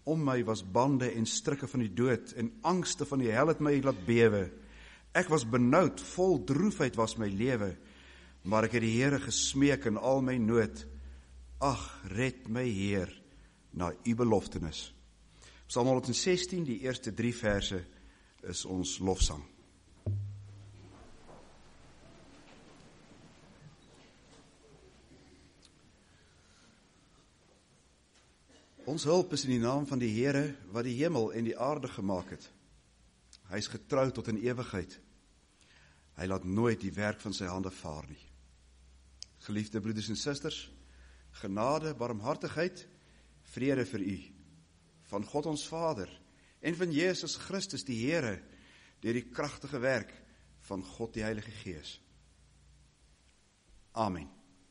Om my was bande en strikke van die dood, en angste van die hel het my laat bewe. Ek was benoud, vol droefheid was my lewe, maar ek het die Here gesmeek in al my nood. Ag, red my Heer, na u beloftenis. Psalm 116, die eerste 3 verse, is ons lofsang. Ons hulp is in die naam van die Here, wat die hemel en die aarde gemaak het. Hy is getrou tot in ewigheid. Hy laat nooit die werk van sy hande vaar nie. Geliefde broeders en susters, genade, barmhartigheid, vrede vir u, van God ons Vader, en van Jesus Christus die Here, deur die kragtige werk van God die Heilige Gees. Amen.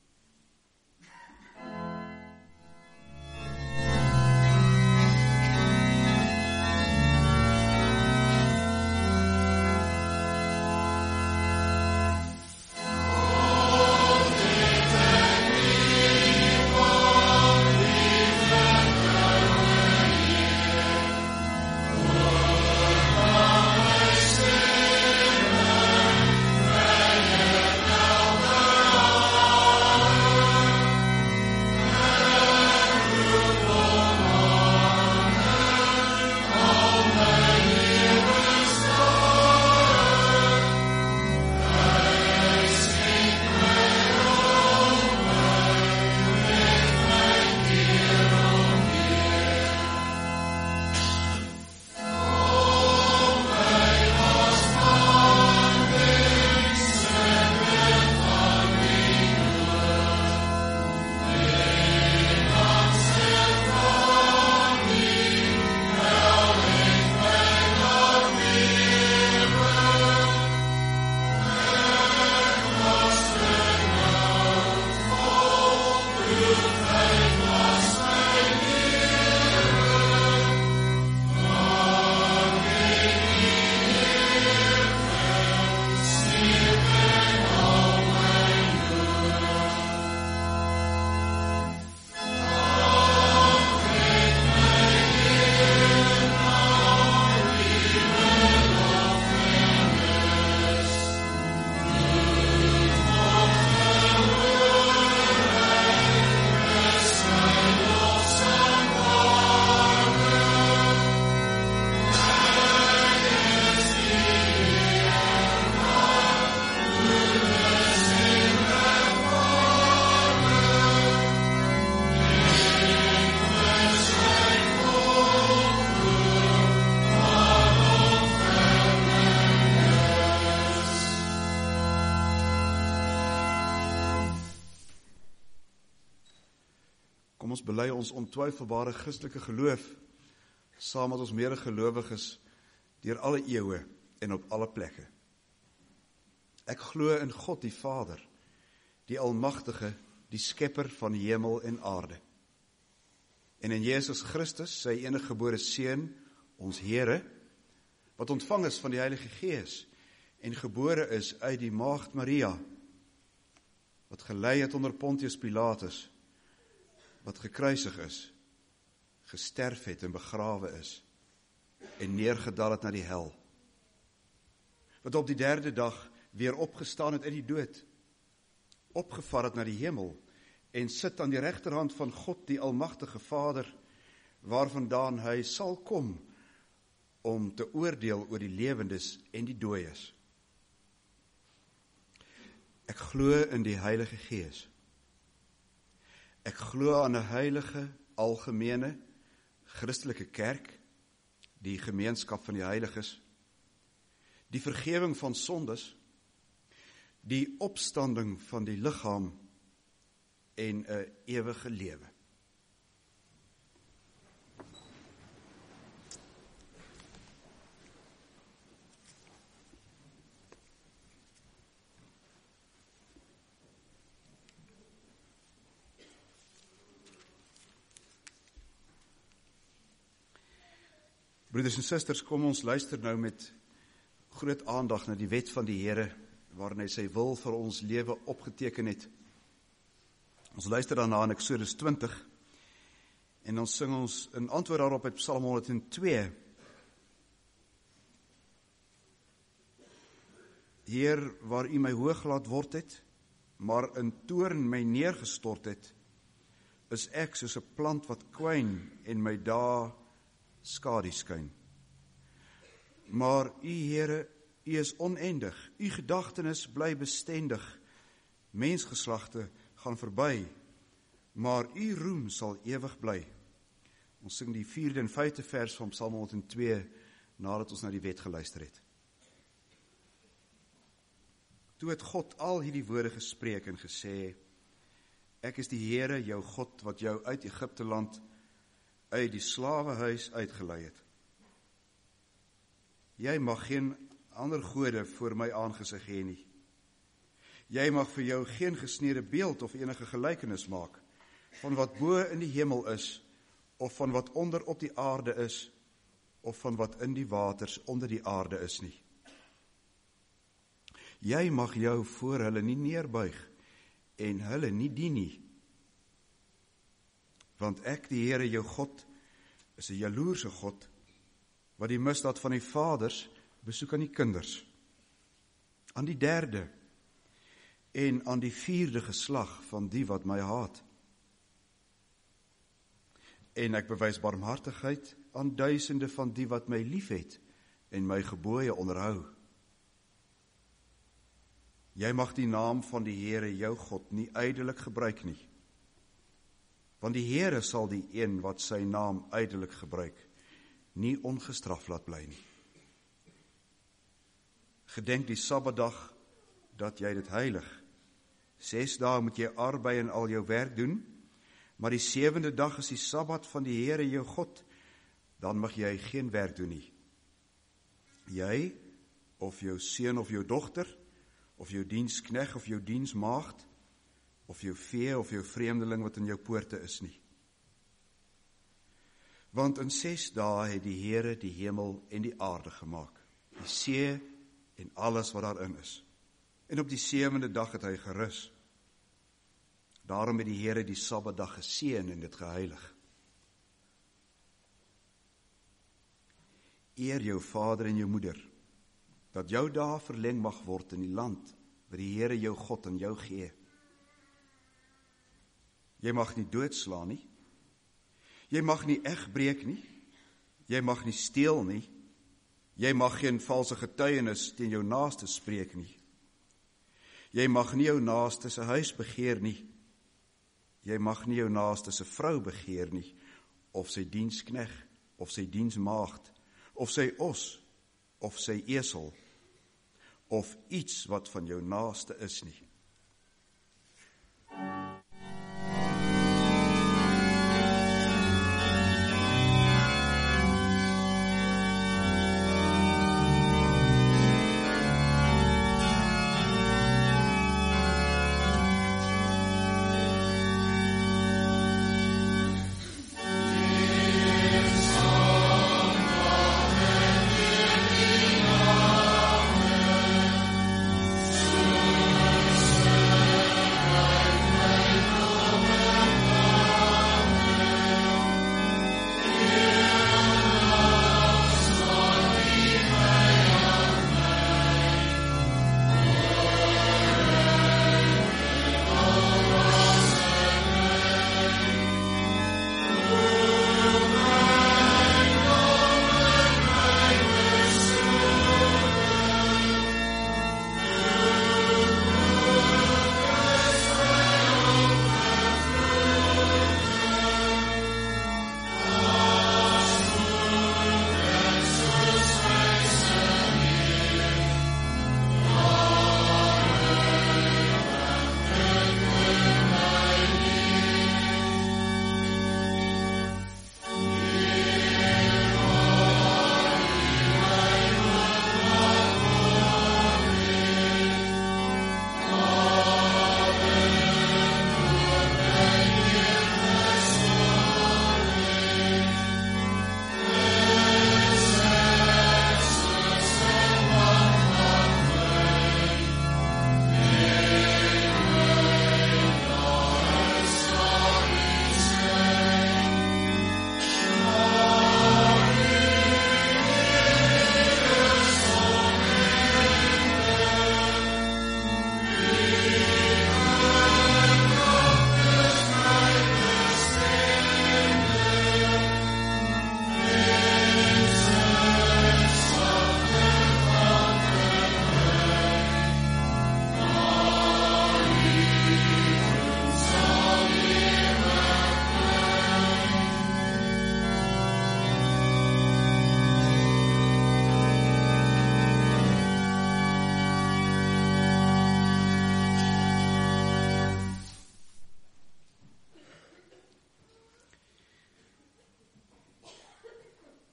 Kom ons bely ons ontwyfelbare Christelike geloof, saam met ons medegelowiges, deur alle eeue en op alle plekke. Ek glo in God die Vader, die Almagtige, die Skepper van die hemel en aarde. En in Jesus Christus, sy eniggebore Seun, ons Here, wat ontvang is van die Heilige Gees, en gebore is uit die maagd Maria, wat gelei het onder Pontius Pilatus, wat gekruisig is, gesterf het en begrawe is, en neergedaal het na die hel, wat op die 3de dag weer opgestaan het uit die dood, opgevaar het na die hemel, en sit aan die regterhand van God die Almagtige Vader, waarvandaan hy sal kom, om te oordeel oor die lewendes en die dooies. Ek glo in die Heilige Gees. Ek glo aan 'n heilige, algemene, Christelike kerk, die gemeenskap van die heiliges, die vergewing van sondes, die opstanding van die liggaam en 'n ewige lewe. Broeders en susters, kom ons luister nou met groot aandag na die wet van die Here, waarin hy sy wil vir ons lewe opgeteken het. Ons luister daarna in Eksodus 20, En dan sing ons in antwoord daarop uit Psalm 102. Heer, waar U my hoog laat word het, maar in toorn my neergestort het, is ek soos 'n plant wat kwyn en my dae skadu skyn. Maar U, Here, U is oneindig, U gedagtenis bly bestendig. Mensgeslagte gaan verby, maar U roem sal ewig bly. Ons sing die 4de en 5de vers van Psalm 102 nadat ons na die wet geluister het. Toe het God al hierdie woorde gespreek en gesê, ek is die Here, jou God, wat jou uit Egipte land, uit die slawehuis uitgelei het. Jy mag geen ander gode voor my aangesig hê nie. Jy mag vir jou geen gesneede beeld of enige gelykenis maak, van wat bo in die hemel is, of van wat onder op die aarde is, of van wat in die waters onder die aarde is nie. Jy mag jou voor hulle nie neerbuig, en hulle nie dien nie. Want ek, die Here jou God, is 'n jaloerse God, wat die misdaad van die vaders besoek aan die kinders, aan die 3de en aan die 4de geslag van die wat my haat. En ek bewys barmhartigheid aan duisende van die wat my liefhet en my gebooie onderhou. Jy mag die naam van die Here jou God nie ydelik gebruik nie, want die Here sal die een wat sy naam ydelik gebruik, nie ongestraf laat bly nie. Gedenk die Sabbatdag dat jy dit heilig. 6 dae moet jy arbei en al jou werk doen, maar die 7de dag is die Sabbat van die Here jou God, dan mag jy geen werk doen nie. Jy, of jou seun of jou dogter, of jou dienskneg of jou diensmaagd, of jou vee of jou vreemdeling wat in jou poorte is nie. Want in 6 dae het die Here die hemel en die aarde gemaak, die see en alles wat daarin is. En op die 7de dag het hy gerus. Daarom het die Here die Sabbatdag geseën en dit geheilig. Eer jou vader en jou moeder, dat jou dae verleng mag word in die land wat die Here jou God aan jou gee. Jy mag nie doodslaan nie. Jy mag nie egbreek nie. Jy mag nie steel nie. Jy mag geen valse getuienis teen jou naaste spreek nie. Jy mag nie jou naaste se huis begeer nie. Jy mag nie jou naaste se vrou begeer nie, of sy dienskneg, of sy diensmaagd, of sy os, of sy esel, of iets wat van jou naaste is nie.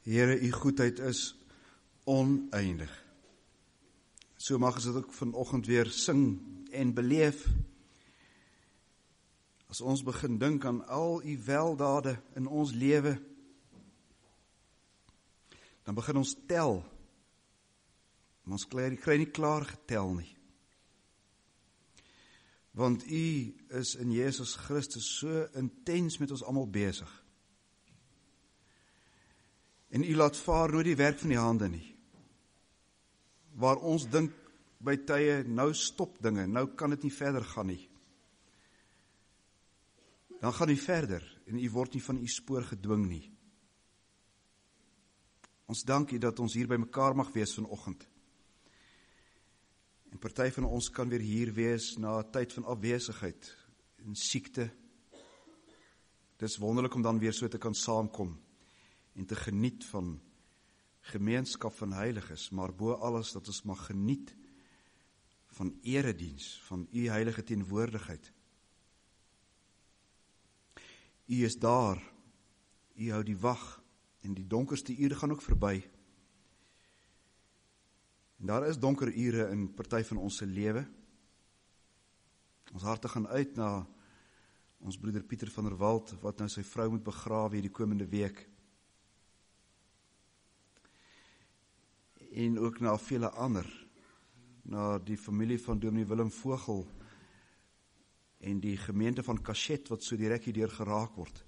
Here, u goedheid is oneindig. So mag ons dit ook vanoggend weer sing en beleef. As ons begin dink aan al u weldade in ons lewe, dan begin ons tel. Maar ons kry nie klaar getel nie. Want u is in Jesus Christus so intens met ons almal besig. En u laat vaar nooit die werk van die hande nie. Waar ons dink by tye, nou stop dinge, nou kan dit nie verder gaan nie. Dan gaan u verder en u word nie van u spoor gedwing nie. Ons dank u dat ons hier by mekaar mag wees vanoggend. En party van ons kan weer hier wees na 'n tyd van afwesigheid en siekte. Dis wonderlik om dan weer so te kan saamkom en te geniet van gemeenskap van heiliges, maar bo alles dat ons mag geniet van erediens, van u heilige teenwoordigheid. U is daar, u hou die wag, en die donkerste ure gaan ook verby. En daar is donker ure in party van ons se lewe. Ons harte gaan uit na ons broeder Pieter van der Walt, wat nou sy vrou moet begrawe hierdie komende week. En ook na vele ander, na die familie van Dominee Willem Vogel en die gemeente van Cachet wat so direk hierdeur geraak word.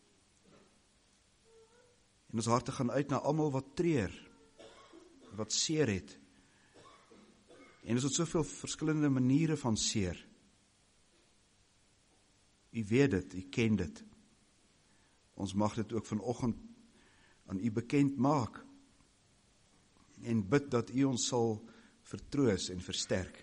En ons harte gaan uit na almal wat treur, wat seer het. En is het soveel verskillende maniere van seer. U weet dit, u ken dit. Ons mag dit ook vanoggend aan u bekend maak en bid dat u ons sal vertroos en versterk.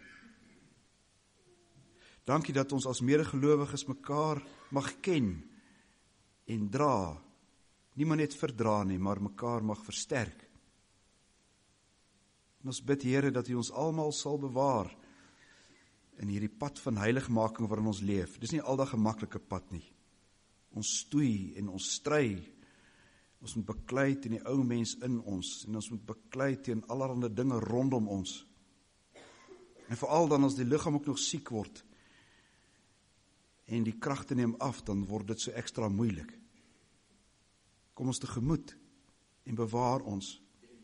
Dankie dat ons as medegelowiges mekaar mag ken en dra, nie maar net verdra nie, maar mekaar mag versterk. En ons bid, Here, dat u ons almal sal bewaar in hierdie pad van heiligmaking waarin ons leef. Dis nie aldag 'n maklike pad nie. Ons stoei en ons stry. Ons moet beklei teen die ou mens in ons en ons moet beklei teen allerlei dinge rondom ons. En veral dan as die liggaam ook nog siek word en die kragte neem af, dan word dit so ekstra moeilik. Kom ons tegemoet en bewaar ons.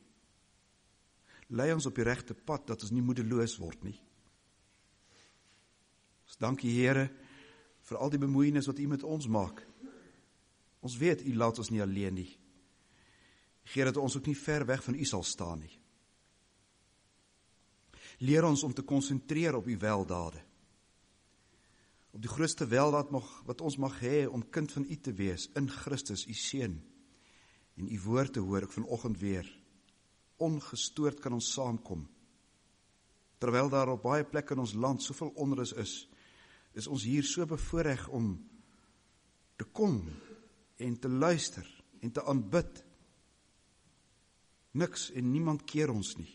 Lei ons op die regte pad, dat ons nie moedeloos word nie. Ons dankie, Here, vir al die bemoeienis wat u met ons maak. Ons weet, u laat ons nie alleen nie. Gee dat ons ook nie ver weg van u sal staan nie. Leer ons om te konsentreer op u weldade. Op die grootste weldaad wat ons mag hê om kind van u te wees, in Christus, u seun, en u woord te hoor, ek vanoggend weer. Ongestoord kan ons saamkom. Terwyl daar op baie plekke in ons land soveel onrus is ons hier so bevoorreg om te kom en te luister en te aanbid. Niks en niemand keer ons nie.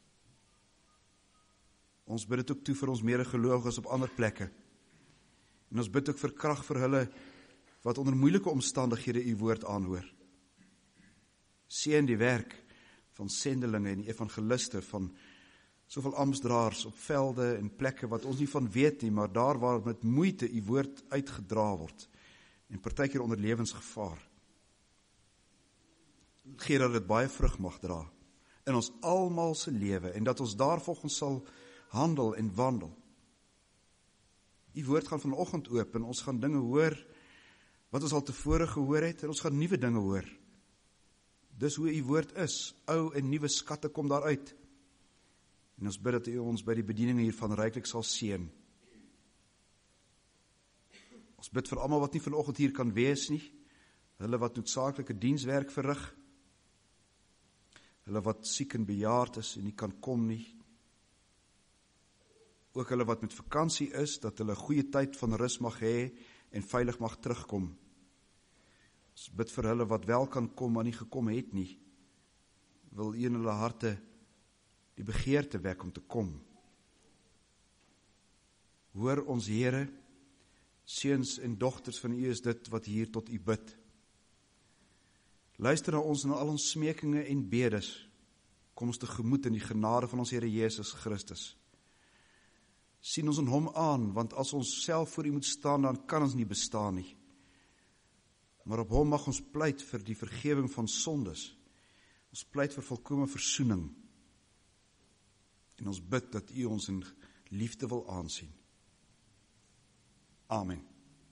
Ons bid dit ook toe vir ons medegelowiges op ander plekke. En ons bid ook vir krag vir hulle wat onder moeilike omstandighede u woord aanhoor. Seën die werk van sendelinge en evangeliste, van soveel amptdraers op velde en plekke wat ons nie van weet nie, maar daar waar met moeite u woord uitgedra word en partykeer onder lewensgevaar. Gee dat dit baie vrug mag dra in ons almal se lewe en dat ons daarvolgens sal handel en wandel. U woord gaan vanoggend oop en ons gaan dinge hoor wat ons al tevore gehoor het en ons gaan nuwe dinge hoor. Dis hoe u woord is, ou en nuwe skatte kom daaruit. En ons bid dat u ons by die bediening hiervan ryklik sal seën. Ons bid vir almal wat nie vanoggend hier kan wees nie, hulle wat noodsaaklike dienswerk verrig, hulle wat siek en bejaard is en nie kan kom nie, ook hulle wat met vakansie is, dat hulle 'n goeie tyd van rus mag hê en veilig mag terugkom. Ons bid vir hulle wat wel kan kom, maar nie gekom het nie. Wil u in hulle harte die begeerte wek om te kom. Hoor ons, Here, seuns en dogters van u is dit wat hier tot u bid. Luister na ons in al ons smekinge en bedes. Kom ons tegemoet in die genade van ons Here Jesus Christus. Sien ons in hom aan, want as ons self voor U moet staan, dan kan ons nie bestaan nie. Maar op hom mag ons pleit vir die vergewing van sondes. Ons pleit vir volkome versoening. En ons bid dat U ons in liefde wil aansien. Amen.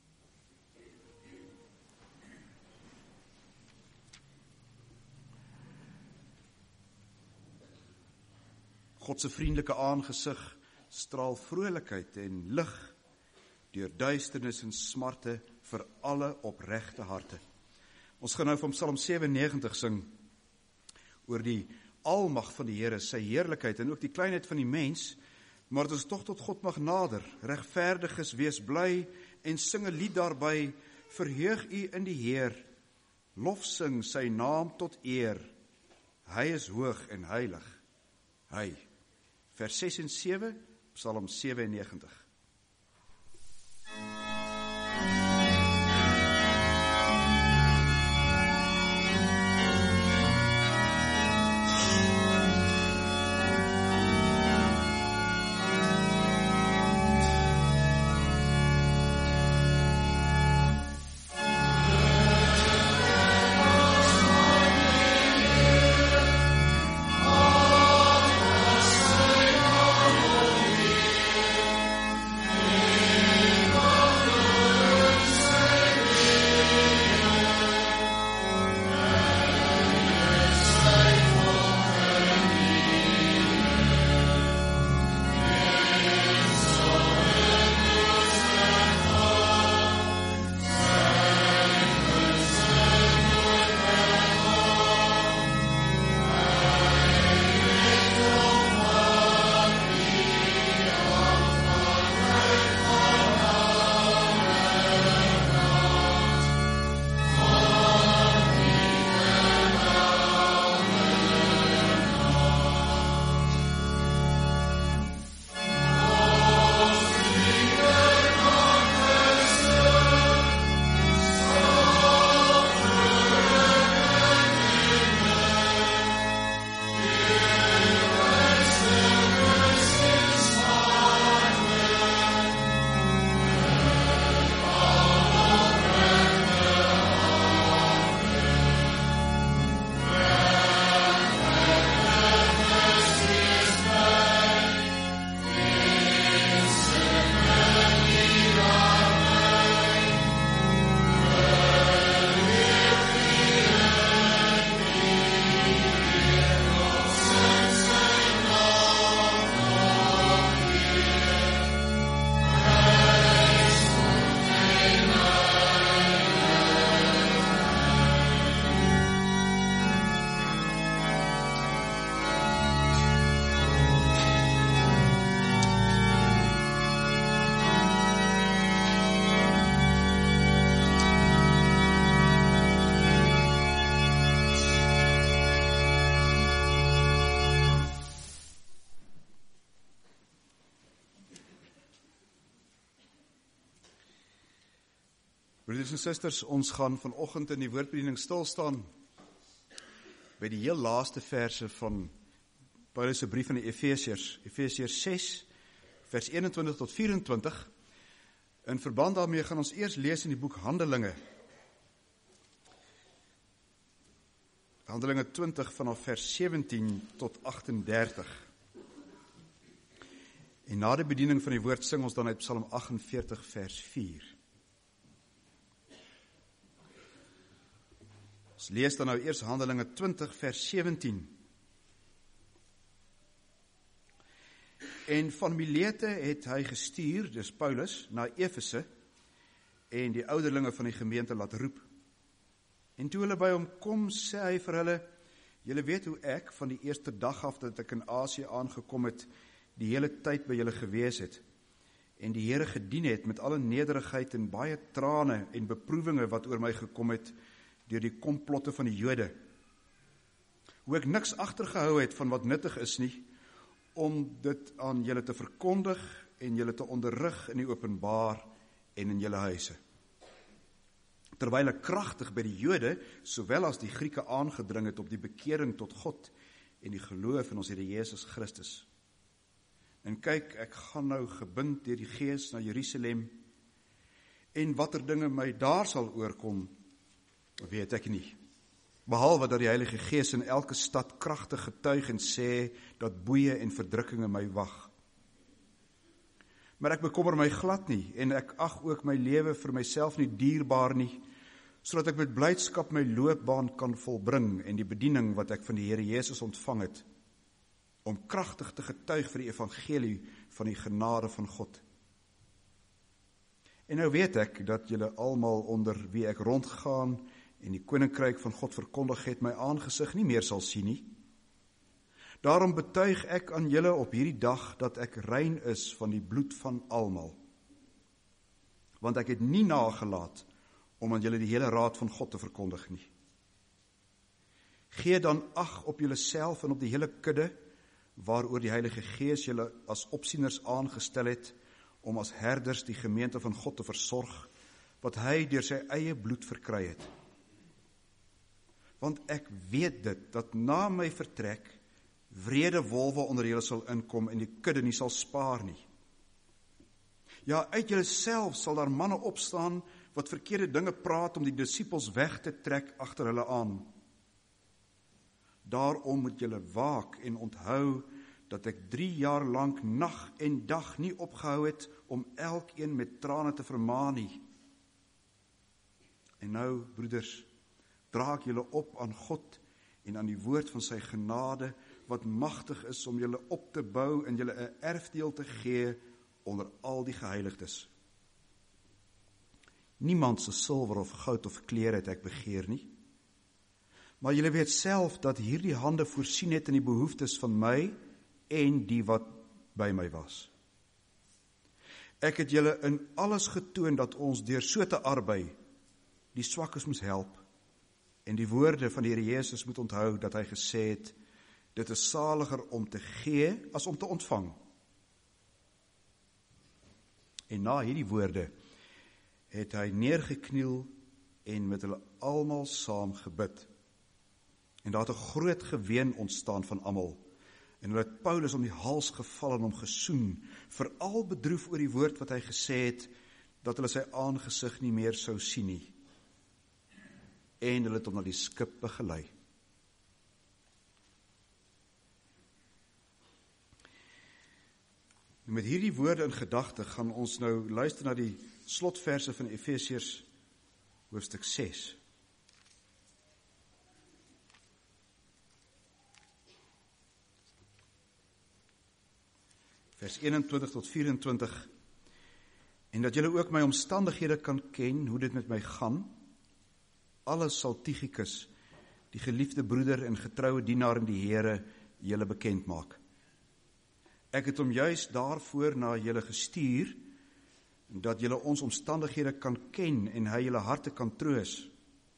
God se vriendelike aangesig straal vrolikheid en lig deur duisternis en smarte vir alle opregte harte. Ons gaan nou van Psalm 97 sing oor die almag van die Here, sy heerlikheid en ook die kleinheid van die mens, maar dat ons tog tot God mag nader. Regverdiges, wees bly en sing 'n lied daarby, verheug U in die Heer, lof sing sy naam tot eer. Hy is hoog en heilig. Hy. Vers 6 en 7, Psalm 97. Broeders en susters, ons gaan vanoggend in die woordbediening stil staan by die heel laaste verse van Paulus se brief aan die Efesiërs, Efesiërs 6 vers 21 tot 24. In verband daarmee gaan ons eers lees in die boek Handelinge. Handelinge 20 vanaf vers 17 tot 38. En na die bediening van die woord sing ons dan uit Psalm 48 vers 4. Ons lees dan nou eers Handelinge 20 vers 17. En van Milete het hy gestuur, dis Paulus, na Efese en die ouderlinge van die gemeente laat roep. En toe hulle by hom kom, sê hy vir hulle, julle weet hoe ek van die eerste dag af dat ek in Asië aangekom het, die hele tyd by julle gewees het, en die Here gedien het met alle nederigheid en baie trane en beproewinge wat oor my gekom het, deur die komplotte van die Jode. Hoe ek niks agtergehou het van wat nuttig is nie, om dit aan julle te verkondig en julle te onderrig in die openbaar en in julle huise. terwyl ek kragtig by die Jode, sowel as die Grieke aangedring het op die bekering tot God en die geloof in ons Here Jesus Christus. En kyk, ek gaan nou gebind deur die Gees na Jerusalem, en watter dinge my daar sal oorkom, weet ek nie. Behalwe dat die Heilige Gees in elke stad kragtig getuig en sê, dat boeie en verdrukkinge my wag. Maar ek bekommer my glad nie, en ek ag ook my lewe vir myself nie dierbaar nie, sodat ek met blydskap my loopbaan kan volbring, en die bediening wat ek van die Here Jesus ontvang het, om kragtig te getuig vir die evangelie van die genade van God. En nou weet ek, dat julle almal onder wie ek rondgaan, en die koninkryk van God verkondig het, my aangesig nie meer sal sien nie. Daarom betuig ek aan julle op hierdie dag, dat ek rein is van die bloed van almal. Want ek het nie nagelaat, om aan julle die hele raad van God te verkondig nie. Gee dan ag op julle self en op die hele kudde, waaroor die Heilige Gees julle as opsieners aangestel het, om as herders die gemeente van God te versorg, wat hy deur sy eie bloed verkry het. Want ek weet dit, dat na my vertrek, wrede wolwe onder julle sal inkom, en die kudde nie sal spaar nie. Ja, uit julle self sal daar manne opstaan, wat verkeerde dinge praat, om die disippels weg te trek agter hulle aan. Daarom moet julle waak en onthou, dat ek 3 jaar lank nag en dag nie opgehou het, om elkeen met trane te vermaan nie. En nou, broeders, dra ek julle op aan God, en aan die woord van sy genade, wat magtig is om julle op te bou, en julle 'n erfdeel te gee, onder al die geheiligdes. Niemand se silwer of goud of klere het ek begeer nie, maar julle weet self, dat hierdie hande voorsien het in die behoeftes van my, en die wat by my was. Ek het julle in alles getoon, dat ons deur so te arbei, die swakkes moes help, en die woorde van die Here Jesus moet onthou, dat hy gesê het, dit is saliger om te gee, as om te ontvang. En na hierdie woorde, het hy neergekniel, en met hulle almal saam gebid. En daar het 'n groot geween ontstaan van almal, en hulle het Paulus om die hals geval en hom gesoen, veral bedroef oor die woord wat hy gesê het, dat hulle sy aangesig nie meer sou sien nie. En hulle het hom na die skip begelei. En met hierdie woorde in gedagte gaan ons nou luister na die slotverse van Efesiërs hoofstuk 6. Vers 21 tot 24. En dat julle ook my omstandighede kan ken, hoe dit met my gaan. Alles sal Tychicus, die geliefde broeder en getroue dienaar in die Here, julle bekend maak. Ek het hom juist daarvoor na julle gestuur, dat julle ons omstandighede kan ken en hy julle harte kan troos.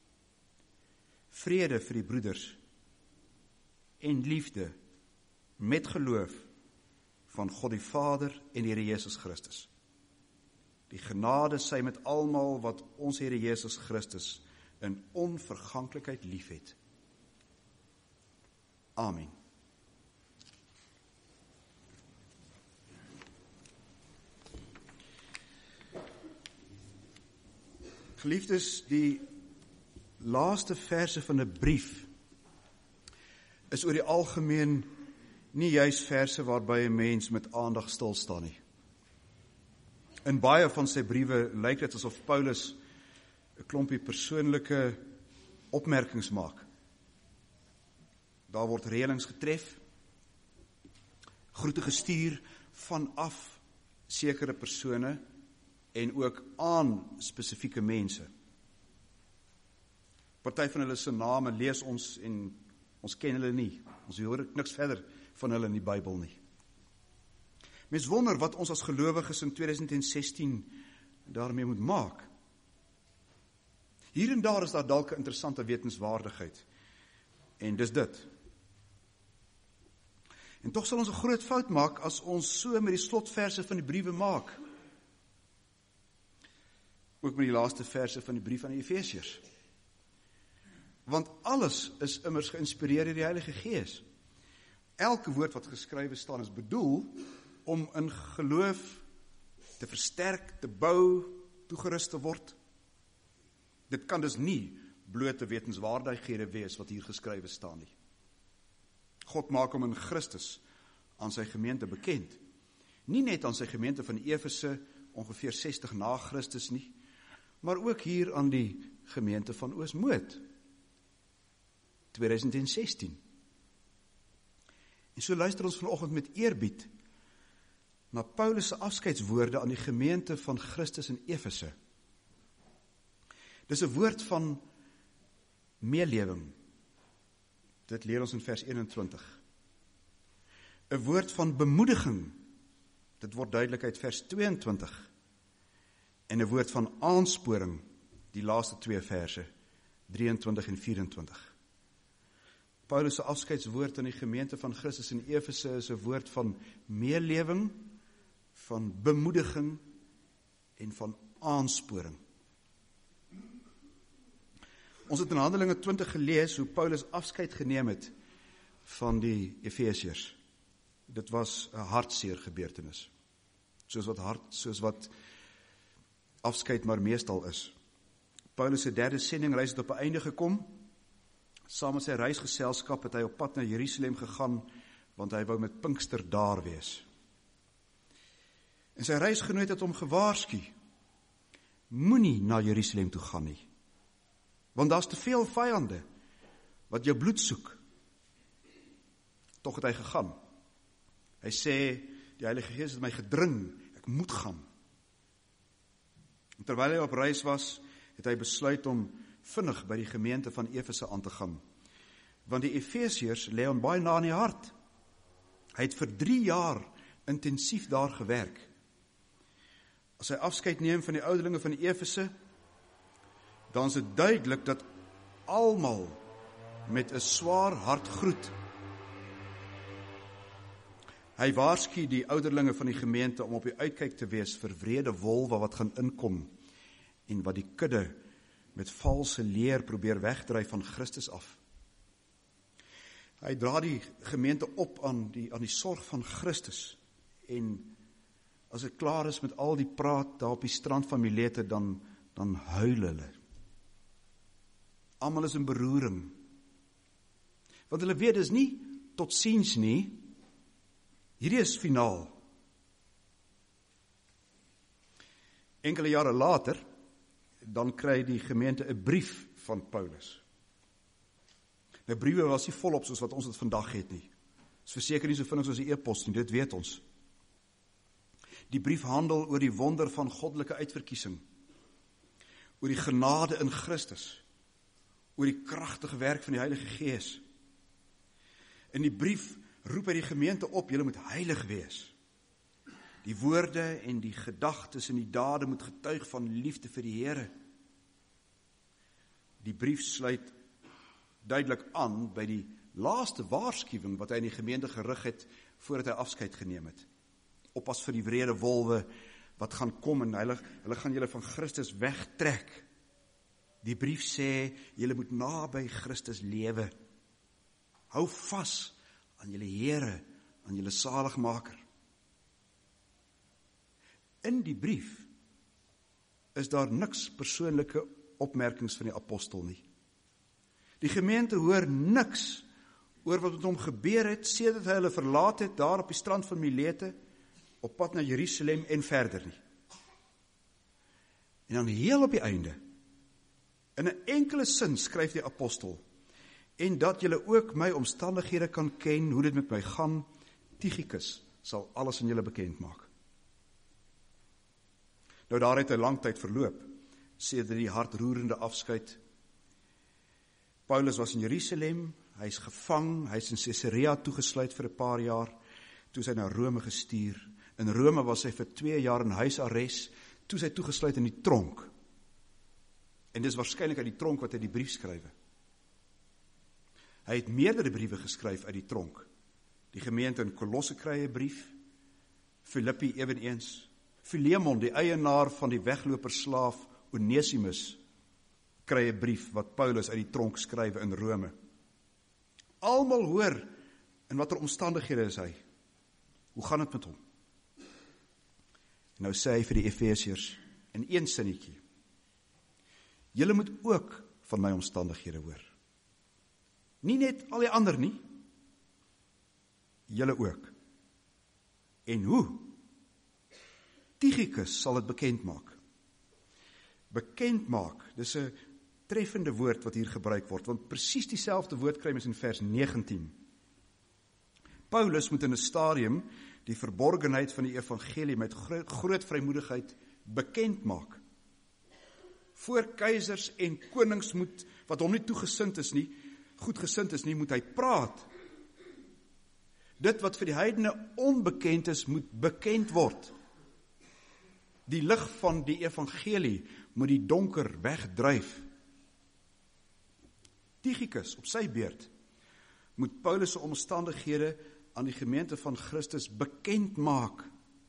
Vrede vir die broeders en liefde met geloof van God die Vader en die Here Jesus Christus. Die genade sy met almal wat ons Here Jesus Christus in onverganklikheid liefhet. Amen. Geliefdes, die laaste verse van 'n brief is oor die algemeen nie juis verse waarby 'n mens met aandag stil staan nie. In baie van sy briewe lyk dit asof Paulus 'n klompie persoonlike opmerkings maak. Daar word reëlings getref, groete gestuur vanaf sekere persone en ook aan spesifieke mense. Party van hulle se name lees ons en ons ken hulle nie. Ons hoor niks verder van hulle in die Bybel nie. Mens wonder wat ons as gelowiges in 2016 daarmee moet maak. Hier en daar is daar dalk 'n interessante wetenswaardigheid. En dis dit. En tog sal ons 'n groot fout maak as ons so met die slotverse van die briewe maak. Ook met die laaste verse van die brief aan die Efesiërs. Want alles is immers geïnspireer deur die Heilige Gees. Elke woord wat geskrywe staan is bedoel om in geloof te versterk, te bou, toegerus te word. Dit kan dus nie blote wetenswaardighede wees wat hier geskrywe staan nie. God maak hom in Christus aan sy gemeente bekend. Nie net aan sy gemeente van Efese ongeveer 60 na Christus nie, maar ook hier aan die gemeente van Oosmoed 2016. En so luister ons vanoggend met eerbied na Paulus se afskeidswoorde aan die gemeente van Christus in Efese. Dis 'n woord van meelewing. Dit leer ons in vers 21. 'n woord van bemoediging. Dit word duidelik uit vers 22. En 'n woord van aansporing, die laaste 2 verse, 23 en 24. Paulus se afskeidswoord aan die gemeente van Christus in Efese is 'n woord van meelewing, van bemoediging en van aansporing. Ons het in Handelinge 20 gelees hoe Paulus afskeid geneem het van die Efesiërs. Dit was 'n hartseer gebeurtenis. Soos wat afskeid maar meestal is. Paulus se 3de sendingreis het op 'n einde gekom. Saam met sy reisgeselskap het hy op pad na Jerusalem gegaan, want hy wou met Pinkster daar wees. En sy reisgenoot het hom gewaarsku: moenie na Jerusalem toe gaan nie, want daar's te veel vyande wat jou bloed soek. Tog het hy gegaan. Hy sê, die Heilige Gees het my gedring, ek moet gaan. En terwyl hy op reis was, het hy besluit om vinnig by die gemeente van Efese aan te gaan. Want die Efesiërs lê hom baie na in die hart. Hy het vir 3 jaar intensief daar gewerk. As hy afskeid neem van die ouderlinge van Efese, dan is dit duidelik dat almal met 'n swaar hart groet. Hy waarsku die ouderlinge van die gemeente om op die uitkyk te wees vir wrede wolwe wat gaan inkom en wat die kudde met valse leer probeer wegdryf van Christus af. Hy dra die gemeente op aan die sorg van Christus, en as dit klaar is met al die praat daar op die strand van Milete, dan huil hulle. Almal is in beroering. Want hulle weet, dis nie tot siens nie, hierdie is finaal. Enkele jare later, dan kry die gemeente 'n brief van Paulus. Nou, briewe was nie volop soos wat ons dit vandag het nie. Is verseker nie so vinnig soos die e-pos nie, dit weet ons. Die brief handel oor die wonder van goddelike uitverkiesing, oor die genade in Christus, oor die kragtige werk van die Heilige Gees. In die brief roep hy die gemeente op, julle moet heilig wees. Die woorde en die gedagtes en die dade moet getuig van liefde vir die Here. Die brief sluit duidelik aan by die laaste waarskuwing wat hy in die gemeente gerig het voordat hy afskeid geneem het. Oppas vir die wrede wolwe wat gaan kom en hulle gaan julle van Christus wegtrek. Die brief sê, julle moet naby Christus lewe. Hou vas aan julle Here, aan julle Saligmaker. In die brief is daar niks persoonlike opmerkings van die apostel nie. Die gemeente hoor niks oor wat met hom gebeur het, sedert hy hulle verlaat het, daar op die strand van Milete, op pad na Jerusalem en verder nie. En dan heel op die einde, in 'n enkele sin skryf die apostel, en dat julle ook my omstandighede kan ken, hoe dit met my gaan, Tychicus sal alles aan julle bekend maak. Nou daar het 'n lang tyd verloop, sedert die hartroerende afskeid. Paulus was in Jerusalem, hy is gevang, hy is in Caesarea toegesluit vir 'n paar jaar, toe is hy na Rome gestuur. In Rome was hy vir 2 jaar in huisarrest, toe is hy toegesluit in die tronk. En dis waarskynlik uit die tronk wat hy die brief skrywe. Hy het meerdere briewe geskryf uit die tronk. Die gemeente in Kolosse kry 'n brief, Filippi eweneens, Filemon, die eienaar van die wegloperslaaf Onesimus kry 'n brief wat Paulus uit die tronk skryf in Rome. Almal hoor in watter omstandighede is hy. Hoe gaan dit met hom? En nou sê hy vir die Efesiërs in een sinnetjie: julle moet ook van my omstandighede hoor. Nie net al die ander nie, julle ook. En hoe? Tychicus sal dit bekend maak. Bekend maak, dis 'n treffende woord wat hier gebruik word, want presies dieselfde woord kry ons in vers 19. Paulus moet in 'n stadium die verborgenheid van die evangelie met groot vrymoedigheid bekend maak. Voor keisers en konings wat hom nie toegesind is nie, goedgesind is nie, moet hy praat. Dit wat vir die heidene onbekend is, moet bekend word. Die lig van die evangelie moet die donker wegdryf. Tychicus, op sy beurt, moet Paulus se omstandighede aan die gemeente van Christus bekend maak.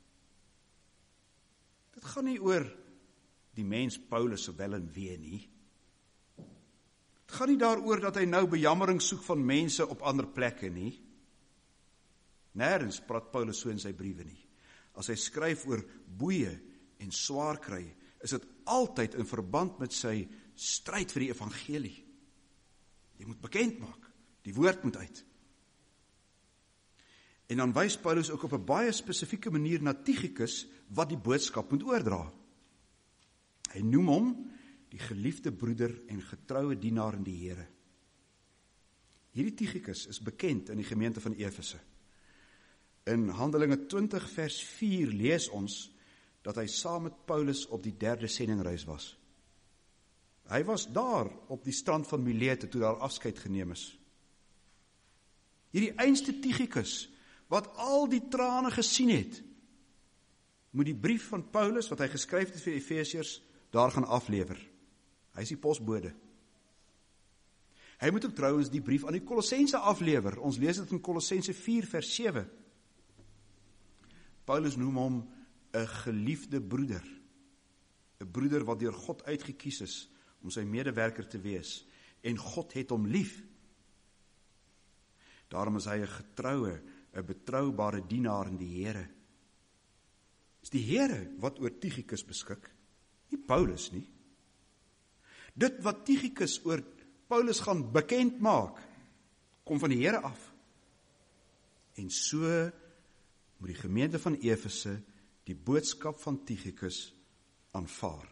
Dit gaan nie oor die mens Paulus se wel en wee nie. Dit gaan nie daaroor dat hy nou bejammering soek van mense op ander plekke nie. Nêrens praat Paulus so in sy briewe nie. As hy skryf oor boeie en swaar kry, is dit altyd in verband met sy stryd vir die evangelie. Jy moet bekend maak, die woord moet uit. En dan wys Paulus ook op 'n baie spesifieke manier na Tychicus wat die boodskap moet oordra. Hy noem hom die geliefde broeder en getroue dienaar in die Here. Hierdie Tychicus is bekend in die gemeente van Efese. In Handelinge 20 vers 4 lees ons dat hy saam met Paulus op die 3de sendingreis was. Hy was daar op die strand van Milete toe daar afskeid geneem is. Hierdie einste Tychicus, wat al die trane gesien het, moet die brief van Paulus, wat hy geskryf het vir Efesiërs, daar gaan aflewer. Hy is die posbode. Hy moet ook trouwens die brief aan die Kolossense aflewer. Ons lees dit in Kolossense 4 vers 7. Paulus noem hom 'n geliefde broeder. 'n Broeder wat deur God uitgekies is om sy medewerker te wees. En God het hom lief. Daarom is hy 'n getroue, 'n betroubare dienaar in die Here. Dis die Here wat oor Tychicus beskik, nie Paulus nie. Dit wat Tychicus oor Paulus gaan bekend maak, kom van die Here af. En so moet die gemeente van Efese die boodskap van Tychicus aanvaar.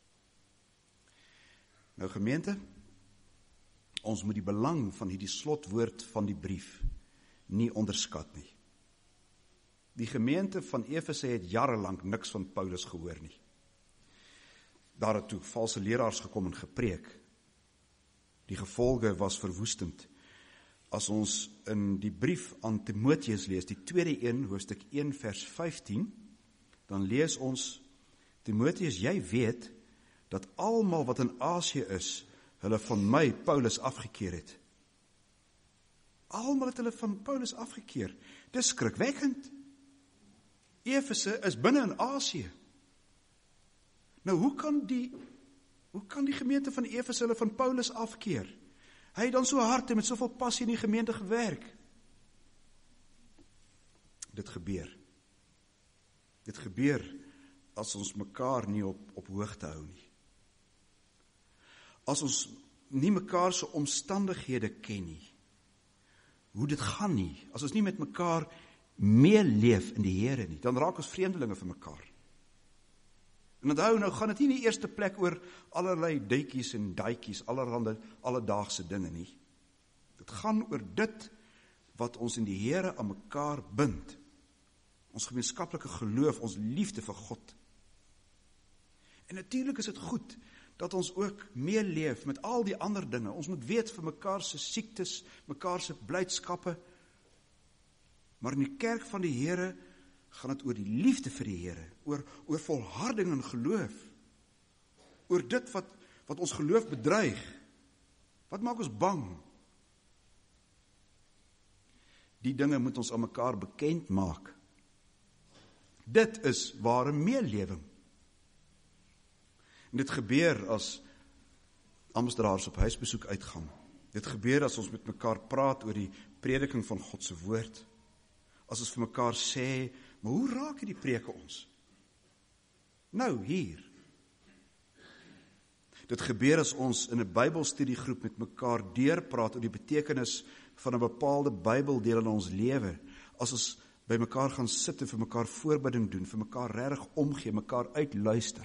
Nou gemeente, ons moet die belang van hierdie slotwoord van die brief nie onderskat nie. Die gemeente van Efese het jarelang niks van Paulus gehoor nie. Daar het toe valse leraars gekom en gepreek. Die gevolge was verwoestend. As ons in die brief aan Timoteus lees, die tweede een, hoofstuk 1 vers 15, dan lees ons, Timoteus, jy weet, dat almal wat in Asië is, hulle van my, Paulus, afgekeer het. Almal het hulle van Paulus afgekeer. Dis skrikwekkend. Efese is binne in Asië. Nou, hoe kan die gemeente van Efese hulle van Paulus afkeer? Hy het dan so hard en met soveel passie in die gemeente gewerk. Dit gebeur. Dit gebeur as ons mekaar nie op hoogte hou nie. As ons nie mekaar se omstandighede ken nie, hoe dit gaan nie, as ons nie met mekaar meeleef in die Here nie, dan raak ons vreemdelinge vir mekaar. En onthou, nou gaan dit nie in die eerste plek oor allerlei duitjies en daitjies, allerhande alledaagse dinge nie. Dit gaan oor dit wat ons in die Here aan mekaar bind. Ons gemeenskaplike geloof, ons liefde vir God. En natuurlik is dit goed dat ons ook meeleef met al die ander dinge. Ons moet weet vir mekaar se siektes, mekaar se blydskappe. Maar in die kerk van die Here gaan dit oor die liefde vir die Here, oor volharding in geloof, oor dit wat ons geloof bedreig. Wat maak ons bang? Die dinge moet ons aan mekaar bekend maak. Dit is ware meelewing. En dit gebeur as amptenare op huisbesoek uitgaan. Dit gebeur as ons met mekaar praat oor die prediking van God se woord. As ons vir mekaar sê, maar hoe raak die preke ons? Nou, hier. Dit gebeur as ons in 'n Bybelstudiegroep met mekaar deurpraat oor die betekenis van 'n bepaalde Bybeldeel in ons lewe. As ons by mekaar gaan sit en vir mekaar voorbidding doen, vir mekaar regtig omgee, mekaar uitluister.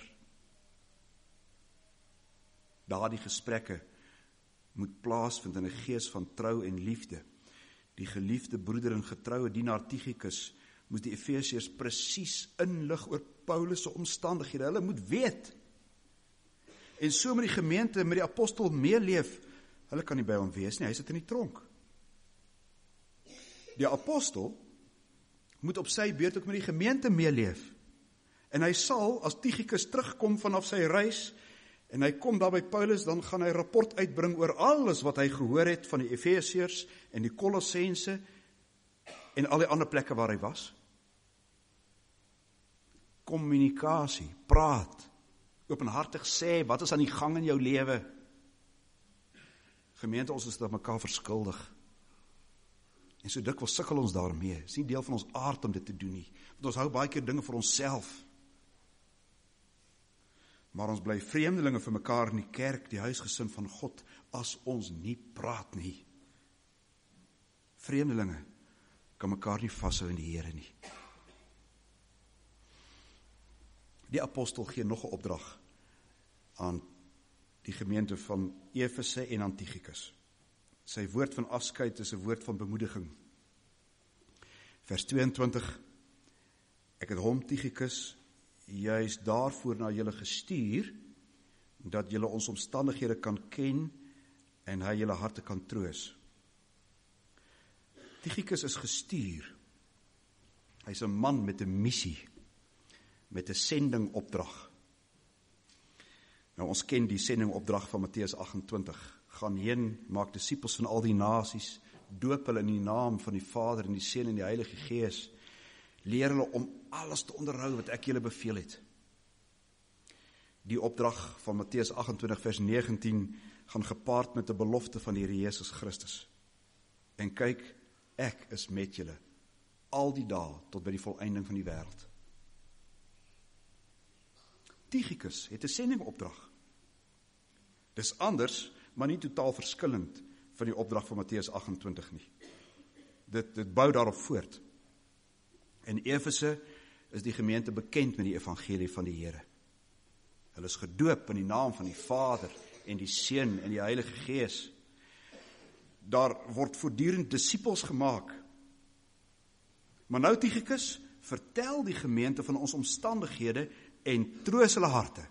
Daardie gesprekke moet plaasvind in 'n gees van trou en liefde. Die geliefde broeder en getroue dienaar Tychicus moes die Efesiërs presies inlig oor Paulus se omstandighede. Hulle moet weet. En so met die gemeente, met die apostel meeleef. Hulle kan nie by hom wees nie, hy sit in die tronk. Die apostel moet op sy beurt ook met die gemeente meeleef. En hy sal, as Tychicus terugkom vanaf sy reis, en hy kom daar by Paulus, dan gaan hy rapport uitbring oor alles wat hy gehoor het van die Efesiërs en die Kolossense en al die ander plekke waar hy was. Kommunikasie, praat, openhartig sê, wat is aan die gang in jou lewe? Gemeente, ons is dat mekaar verskuldig. En so dikwels sukkel ons daarmee. Het is nie deel van ons aard om dit te doen nie. Want ons hou baie keer dinge vir onsself. Maar ons bly vreemdelinge vir mekaar in die kerk, die huisgesin van God, as ons nie praat nie. Vreemdelinge kan mekaar nie vashou in die Here nie. Die apostel gee nog 'n opdrag aan die gemeente van Efese en aan Tychicus. Sy woord van afskeid is 'n woord van bemoediging. Vers 22, ek het hom, Tychicus, juis daarvoor na julle gestuur, dat julle ons omstandighede kan ken en hy julle harte kan troos. Tychicus is gestuur. Hy is 'n man met 'n missie, met 'n sendingopdrag. Nou, ons ken die sendingopdrag van Matteus 28. Gaan heen, maak disippels van al die nasies, doop hulle in die naam van die Vader en die Seun en die Heilige Gees. Leer hulle om alles te onderhou wat ek julle beveel het. Die opdrag van Matteus 28 vers 19 gaan gepaard met 'n belofte van die Here Jesus Christus. En kyk, ek is met julle al die dae tot by die volëinding van die wêreld. Tychicus het 'n sendingopdrag. Dis anders, maar nie totaal verskillend van die opdrag van Matteus 28 nie. Dit bou daarop voort. In Efese is die gemeente bekend met die evangelie van die Here. Hulle is gedoop in die naam van die Vader en die Seun en die Heilige Gees. Daar word voortdurend disippels gemaak. Maar nou Tychicus, vertel die gemeente van ons omstandighede en troos hulle harte.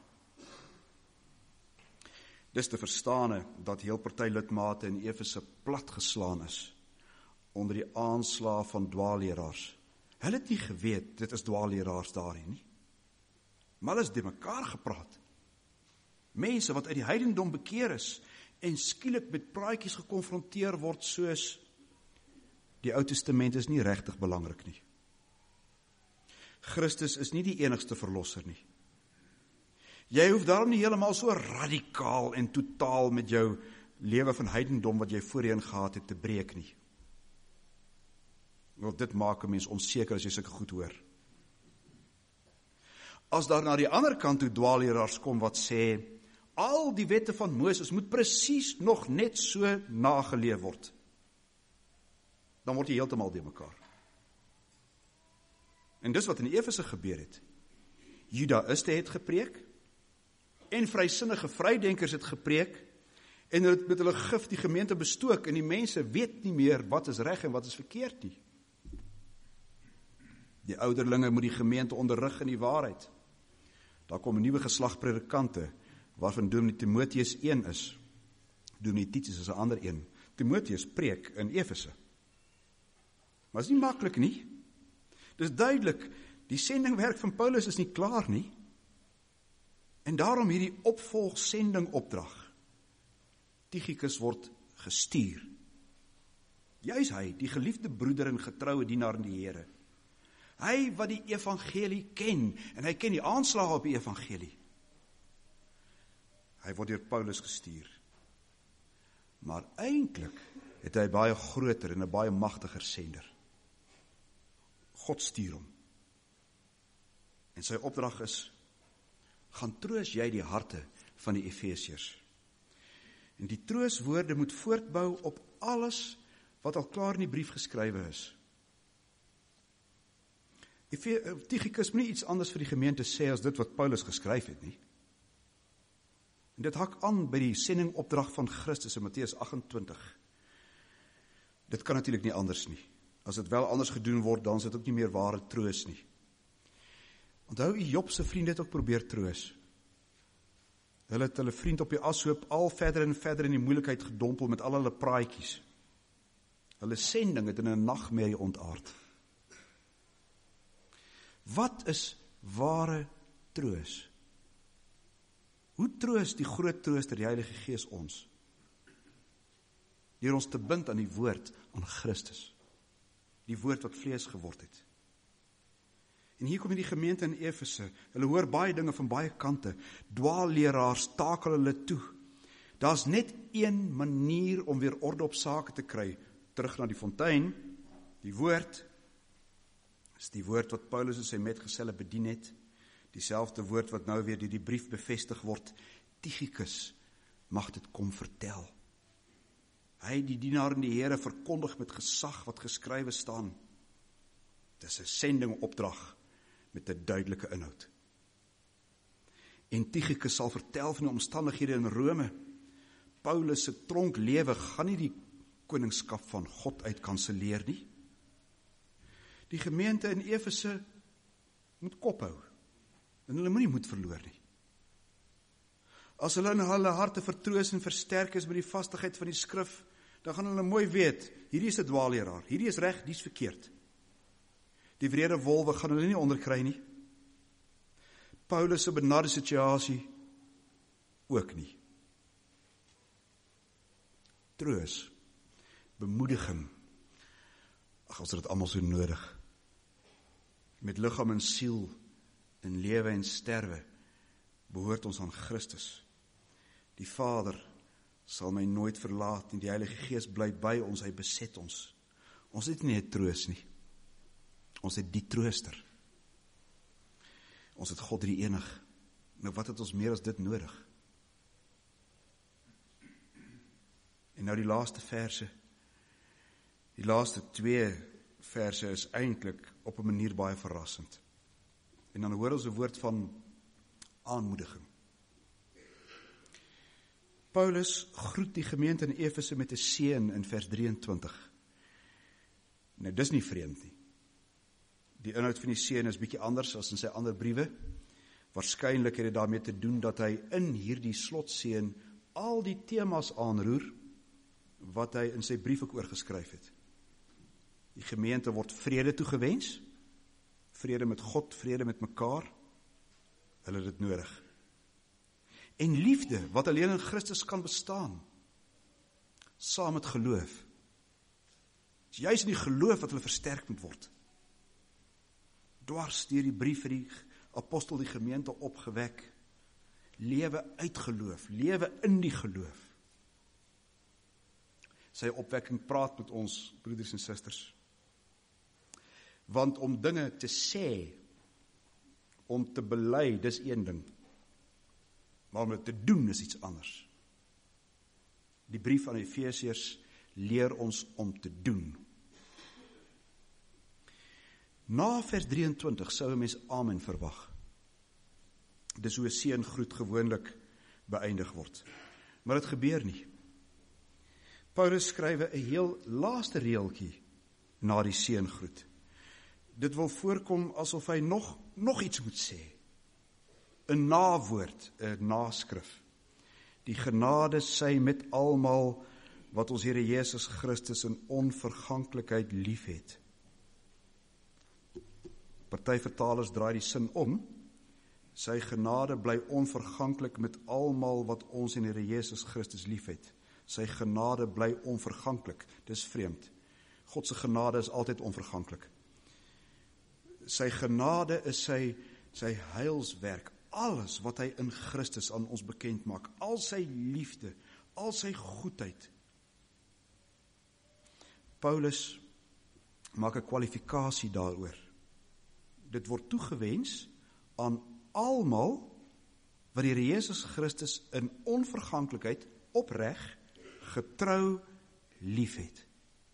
Dis te verstane dat heel party lidmate in Efese platgeslaan is onder die aanslag van dwaalleraars. Hulle het nie geweet, dit is dwaalleraars daarin nie. Maar hulle is die mekaar gepraat. Mense wat uit die heidendom bekeer is en skielik met praatjies gekonfronteer word soos die Ou Testament is nie regtig belangrik nie. Christus is nie die enigste verlosser nie. Jy hoef daarom nie heeltemal so radikaal en totaal met jou lewe van heidendom wat jy voorheen gehad het te breek nie. Want dit maak 'n mens onseker as jy sulke goed hoor. As daar na die ander kant toe dwaalleraars kom wat sê, al die wette van Moses moet presies nog net so nageleef word, dan word jy heeltemal de mekaar. En dis wat in Efese gebeur het. Judaïste het gepreek, en vrysinnige vrydenkers het gepreek, en het met hulle gif die gemeente bestook, en die mense weet nie meer wat is reg en wat is verkeerd nie. Die ouderlinge moet die gemeente onderrig in die waarheid. Daar kom 'n nuwe geslag predikante, waarvan Dominee Timoteus een is. Dominee Titus is 'n ander een. Timoteus preek in Efese. Maar is nie maklik nie. Dis duidelik, die sendingwerk van Paulus is nie klaar nie. En daarom hierdie opvolgsendingopdrag. Tychicus word gestuur. Juis hy, die geliefde broeder en getroue dienaar in die Here. Hy wat die evangelie ken, en hy ken die aanslae op die evangelie. Hy word deur Paulus gestuur. Maar eintlik het hy baie groter en 'n baie magtiger sender. God stuur hom. En sy opdrag is, gaan troos jy die harte van die Efesiërs. En die trooswoorde moet voortbou op alles wat al klaar in die brief geskrywe is. Tychicus moet nie iets anders vir die gemeente sê as dit wat Paulus geskryf het nie. En dit hak aan by die sendingopdrag van Christus in Matteus 28. Dit kan natuurlik nie anders nie. As dit wel anders gedoen word, dan is dit ook nie meer ware troos nie. Onthou, Job se vriende het ook probeer troos. Hulle het hulle vriend op die ashoop al verder en verder in die moeilikheid gedompel met al hulle praatjies. Hulle sending het in 'n nagmerrie ontaard. Wat is ware troos? Hoe troos die groot trooster, die Heilige Gees ons? Deur ons te bind aan die woord, aan Christus. Die woord wat vlees geword het. En hier kom die gemeente in Efese. Hulle hoor baie dinge van baie kante. Dwaalleraars takel hulle toe. Daar's net een manier om weer orde op sake te kry. Terug na die fontein, die woord. Is die woord wat Paulus en sy metgeselle bedien het. Dieselfde woord wat nou weer deur die brief bevestig word. Tychicus mag dit kom vertel. Hy, die dienaar in die Here, verkondig met gesag wat geskrywe staan. Dit is 'n sendingopdrag met 'n duidelike inhoud. En Tychicus sal vertel van die omstandighede in Rome. Paulus se tronklewe gaan nie die koningskap van God uit kanselleer nie. Die gemeente in Efese moet kop hou. En hulle moenie moed verloor nie. As hulle in hulle harte vertroos en versterk is met die vastigheid van die skrif, dan gaan hulle mooi weet, hierdie is 'n dwaalleraar, hierdie is reg, die is verkeerd. Die wrede wolwe gaan hulle nie onderkry nie. Paulus se benarde situasie ook nie. Troos, bemoediging, ag, ons het dit almal so nodig. Met liggaam en siel, in lewe en sterwe, behoort ons aan Christus. Die Vader sal my nooit verlaat nie, die Heilige Gees bly by ons, hy beset ons. Ons het nie 'n troos nie. Ons het die trooster. Ons het God drie enig. Nou wat het ons meer as dit nodig? En nou die laaste verse. Die laaste 2 verse is eintlik op 'n manier baie verrassend. En dan hoor ons 'n woord van aanmoediging. Paulus groet die gemeente in Efese met 'n seën in vers 23. Nou dis nie vreemd nie. Die inhoud van die seën is bietjie anders as in sy ander briewe. Waarskynlik het dit daarmee te doen dat hy in hierdie slotseën al die temas aanroer wat hy in sy brief ook oorgeskryf het. Die gemeente word vrede toegewens, vrede met God, vrede met mekaar. Hulle het dit nodig. En liefde, wat alleen in Christus kan bestaan, saam met geloof. Dis juist in die geloof wat hulle versterk moet word. Dwars deur die brief het die apostel die gemeente opgewek. Lewe uit geloof, lewe in die geloof. Sy opwekking praat met ons, broeders en susters. Want om dinge te sê, om te bely, dis een ding. Maar om dit te doen is iets anders. Die brief aan die Efesiërs leer ons om te doen. Na vers 23 sou 'n mens amen verwag. Dis hoe 'n seëngroet gewoonlik beëindig word. Maar dit gebeur nie. Paulus skryf 'n heel laaste reeltjie na die seëngroet. Dit wil voorkom asof hy nog iets moet sê. 'n nawoord, 'n naskrif. Die genade sy met almal wat ons Here Jesus Christus in onverganklikheid liefhet. Party vertalers draai die sin om. Sy genade bly onverganklik met almal wat ons in Here Jesus Christus liefhet. Sy genade bly onverganklik. Dis vreemd. God se genade is altyd onverganklik. Sy genade is sy heilswerk alles wat hy in Christus aan ons bekend maak, al sy liefde, al sy goedheid. Paulus maak 'n kwalifikasie daaroor. Dit word toegewens aan almal wat die Here Jesus Christus in onverganklikheid, opreg, getrou liefhet.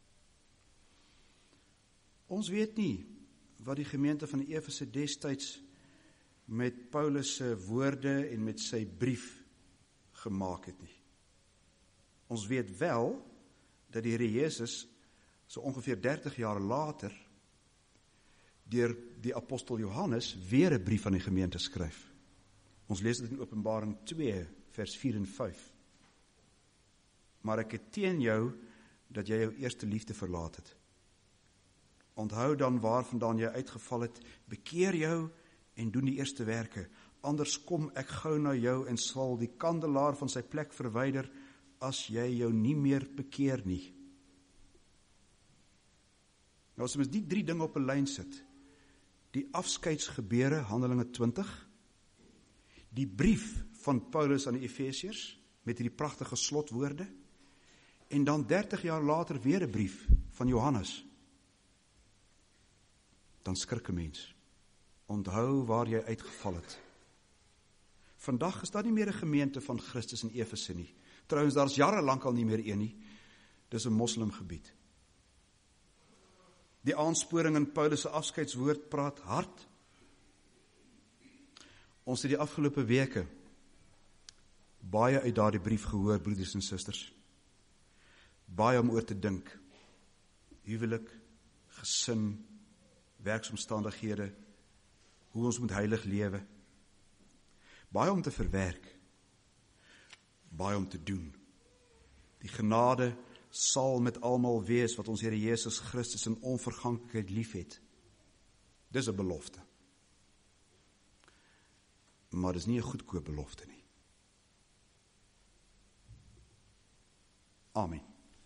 Ons weet nie wat die gemeente van Efese destyds met Paulus se woorde en met sy brief gemaak het nie. Ons weet wel dat die Here Jesus so ongeveer 30 jaar later deur die apostel Johannes weer 'n brief aan die gemeente skryf. Ons lees dit in Openbaring 2 vers 4 en 5. Maar ek het teen jou dat jy jou eerste liefde verlaat het. Onthou dan waarvandaan jy uitgeval het, bekeer jou en doen die eerste werke, anders kom ek gou na jou en sal die kandelaar van sy plek verwyder as jy jou nie meer bekeer nie. Nou as ons die 3 dinge op 'n lyn sit, die afskeidsgebeure, Handelinge 20, die brief van Paulus aan die Efesiërs met hierdie pragtige slotwoorde, en dan 30 jaar later weer 'n brief van Johannes, dan skrik 'n mens. Onthou waar jy uitgeval het. Vandag is daar nie meer 'n gemeente van Christus in Efese nie. Trouwens, daar is jarelank al nie meer een nie. Dis 'n moslimgebied. Die aansporing in Paulus se afskeidswoord praat hard. Ons het die afgelope weke baie uit daardie brief gehoor, broeders en susters. Baie om oor te dink. Huwelik, gesin, werksomstandighede, hoe ons moet heilig lewe. Baie om te verwerk. Baie om te doen. Die genade sal met almal wees wat ons Here Jesus Christus in onverganklikheid liefhet. Dis 'n belofte. Maar dis nie 'n goedkoop belofte nie. Amen.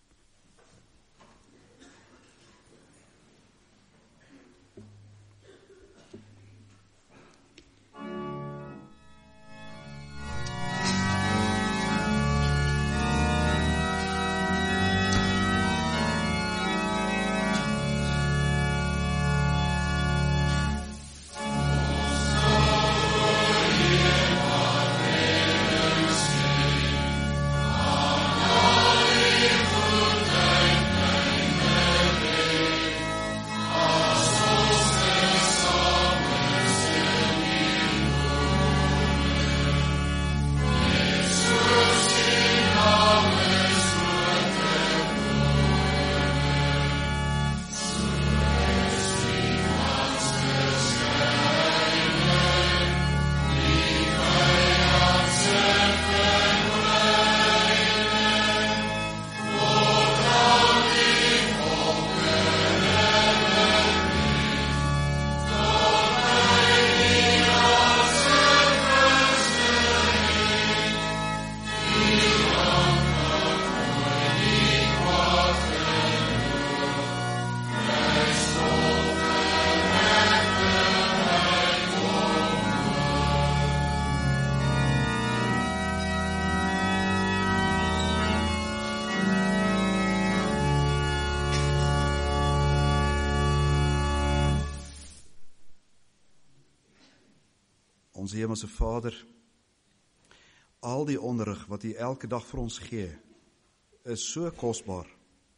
Ons Hemelse Vader, al die onderrig wat U elke dag vir ons gee, is so kosbaar.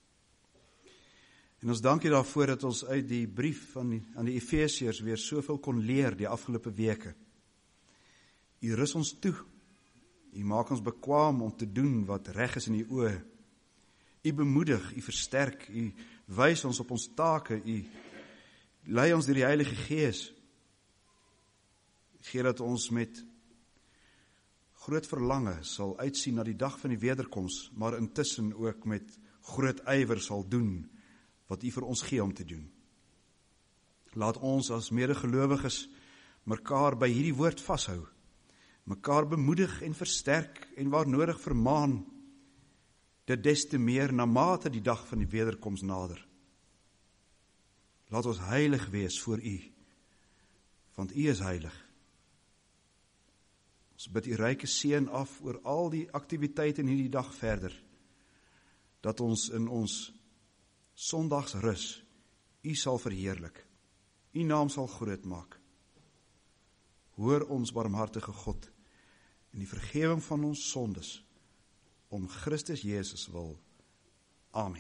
En ons dank U daarvoor dat ons uit die brief aan die Efesiërs weer soveel kon leer die afgelope weke. U rus ons toe. U maak ons bekwaam om te doen wat reg is in U oë. U bemoedig, U versterk, U wys ons op ons take, U lei ons deur die Heilige Gees. Gee dat ons met groot verlange sal uitsien na die dag van die wederkoms, maar intussen ook met groot ywer sal doen wat U vir ons gee om te doen. Laat ons as medegelowiges mekaar by hierdie woord vashou, mekaar bemoedig en versterk en waar nodig vermaan, dit des te meer na mate die dag van die wederkoms nader. Laat ons heilig wees voor U, want U is heilig. Ons bid U ryke seën af oor al die aktiwiteite in hierdie dag verder, dat ons in ons sondagsrus U sal verheerlik, U naam sal groot maak. Hoor ons barmhartige God in die vergewing van ons sondes, om Christus Jesus wil. Amen.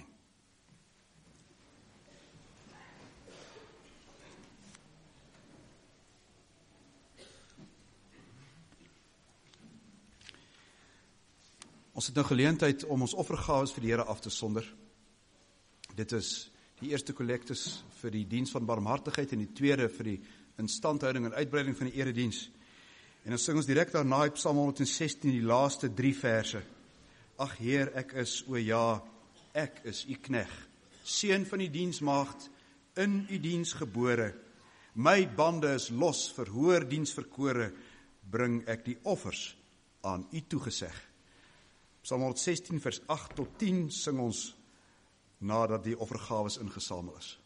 Ons het nou geleentheid om ons offergawes vir die Here af te sonder. Dit is die eerste kollektes vir die diens van barmhartigheid en die tweede vir die instandhouding en uitbreiding van die erediens. En dan sing ons direk daarna op Psalm 116 die laaste 3 verse. Ag Heer, ek is, o ja, ek is U knegg, seun van die diensmaagd, in U diens gebore. My bande is los, vir hoër diens verkore, bring ek die offers aan U toegeseg. Psalm 116 vers 8 tot 10 sing ons nadat die offergawes ingesamel is.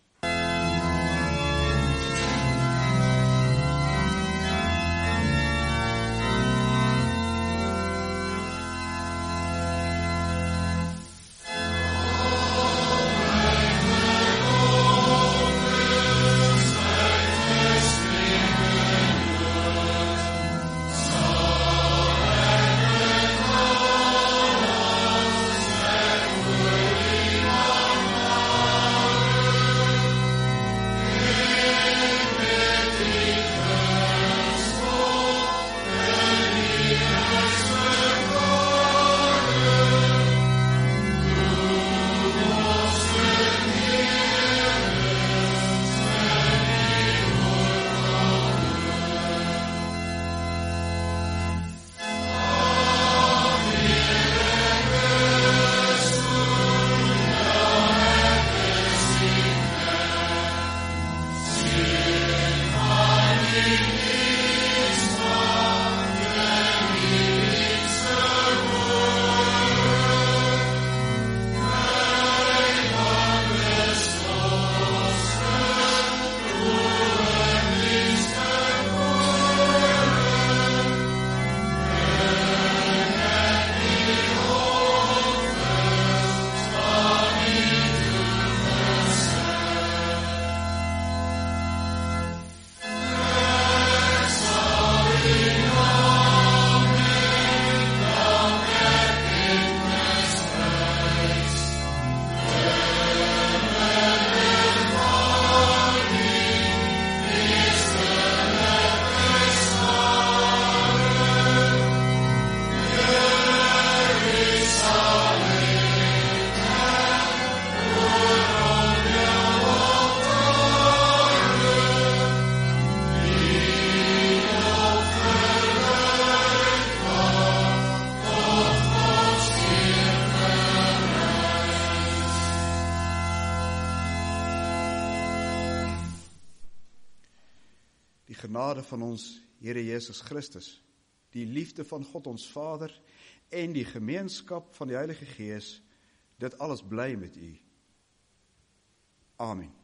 Die genade van ons Here Jesus Christus, die liefde van God ons Vader en die gemeenskap van die Heilige Gees, dit alles bly met U. Amen.